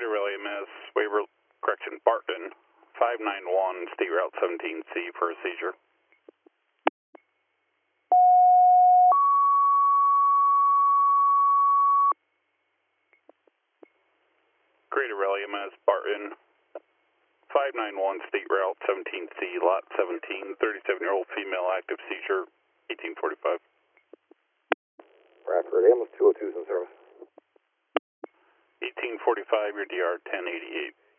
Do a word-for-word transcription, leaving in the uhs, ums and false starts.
Greater William is waiver, correction, Barton, five nine one, State Route seventeen C for a seizure. Greater William is Barton, five nine one, State Route seventeen C, Lot seventeen, thirty-seven-year-old female, active seizure, eighteen forty-five. Bradford, ambulance two oh two is in service. eighteen forty-five, your D R ten eighty-eight.